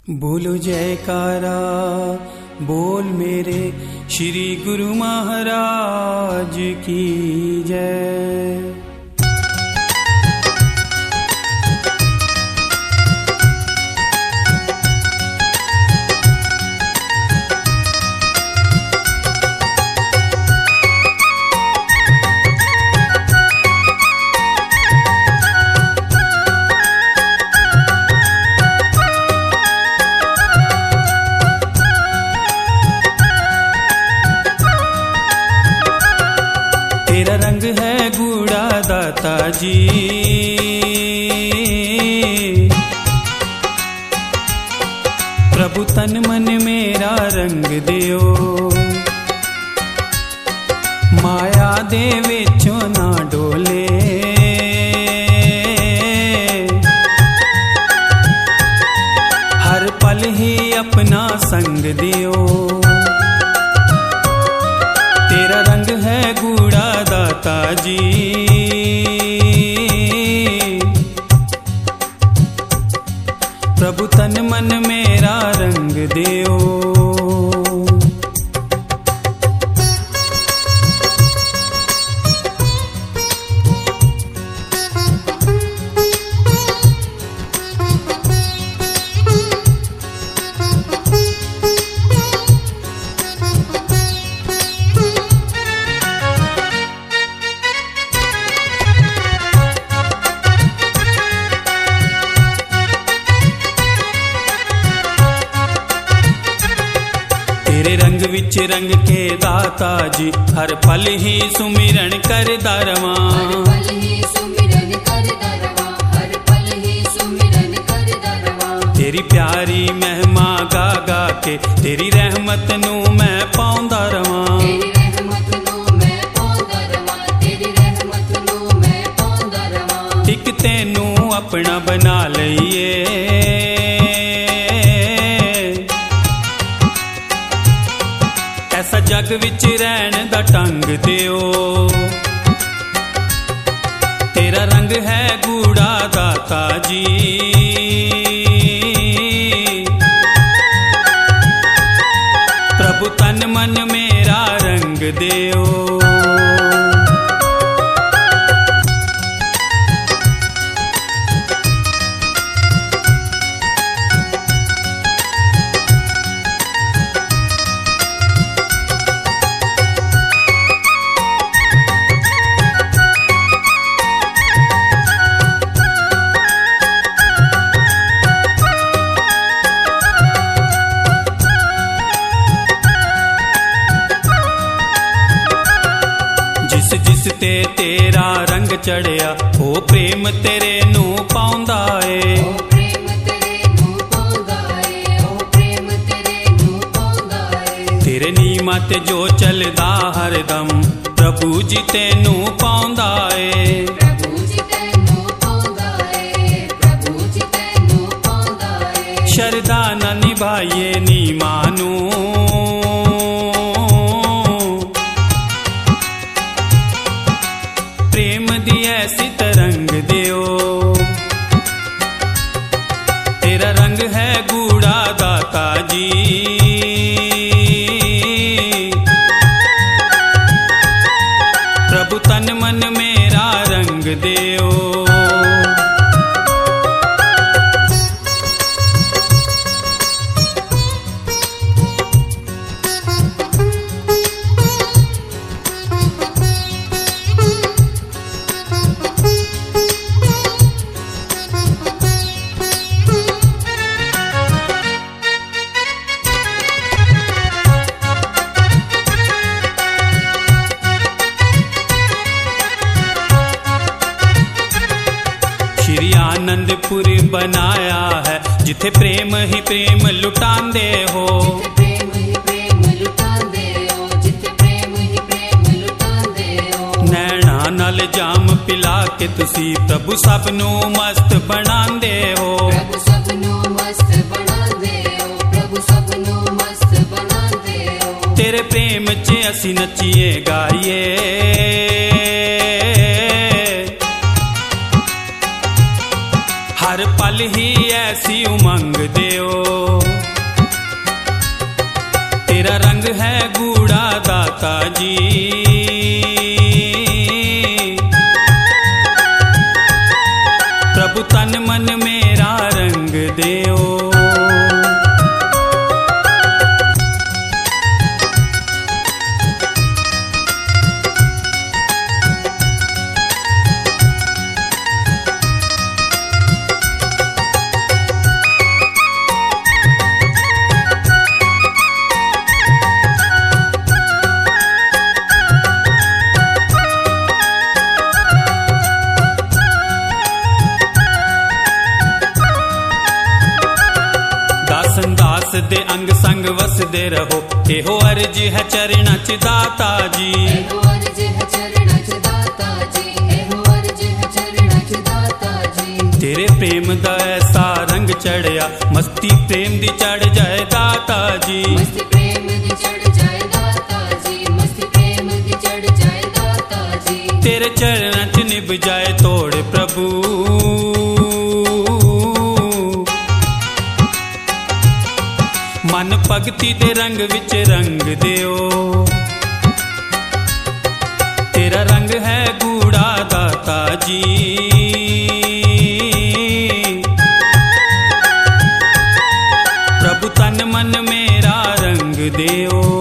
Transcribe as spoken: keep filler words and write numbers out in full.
बोलो जयकारा बोल मेरे श्री गुरु महाराज की जय। तेरा रंग है गूढ़ा दाता जी, प्रभु तन मन मेरा रंग दियो, माया दे विचों ना डोले, हर पल ही अपना संग दियो। तेरा रंग है गूढ़ा दाता जी, प्रभु तन मन मेरा रंग दियो। तेरे रंग विच रंग के दाता जी, हर पल ही सुमिरन कर दरवा, हर पल ही सुमिरन कर दरवा, हर पल ही सुमिरन कर दरवा। तेरी प्यारी महिमा गा गा के तेरी रहमत नू मैं पाउंदा रवां, तेरी रहमत नू मैं पाउंदा रवां, तेरी रहमत नू मैं पाउंदा रवां। एक तेनू अपना बना लईए, ऐसा जग विच रहन दा ढंग दियो। तेरा रंग है गूढ़ा दाता जी, प्रभु तन मन मेरा रंग दियो। जिस ते तेरा रंग चढ़िया, ओ प्रेम तेरे नू पाउंदा ए, ओ प्रेम तेरे नू पाउंदा ए, ओ प्रेम तेरे नू पाउंदा ए। तेरे नीमा ते जो चलदा हरदम, प्रभु जी तेनू पाउंदा ए, प्रभु जी तेनू पाउंदा ए, प्रभु जी तेनू पाउंदा ए। शरदा ना निभाइए नीमा नू, प्रेम दी ऐसी तरंग दियो। तेरा रंग है गूढ़ा दाता जी, प्रभु तन मन मेरा रंग दियो। श्री आनंदपुर बनाया है, जिथे प्रेम ही प्रेम लुटांदे हो, जिथे प्रेम ही प्रेम लुटांदे हो, जिथे प्रेम ही प्रेम लुटांदे हो। नैना नाल जाम पिला के तुसी प्रभु सब नू मस्त बनांदे हो, प्रभु सब नू मस्त बनांदे हो, प्रभु सब नू मस्त बनांदे हो। तेरे प्रेम च असी नचिए गाइए, हर पल ही ऐसी उमंग देओ। तेरा रंग है गूढ़ा दाता जी, प्रभु तन मन मेरा रंग देओ। दासन दास दे अंग संग वसदे रहो, एहो अर्ज है चरणा च दाता जी। एहो अर्ज है चरणा च दाता जी, एहो अर्ज है चरणा च दाता जी। तेरे प्रेम दा ऐसा रंग चढ़िया, मस्ती प्रेम दी चढ़ जाए दाता जी। मस्ती प्रेम दी चढ़ जाए दाता जी, मस्ती प्रेम दी चढ़ जाए दाता जी। तेरे चरणा च निभ जाए तोड़ प्रभु, मन भगती दे रंग विच रंग देओ। तेरा रंग है गूढ़ा दाता जी, प्रभु तन मन मेरा रंग देओ।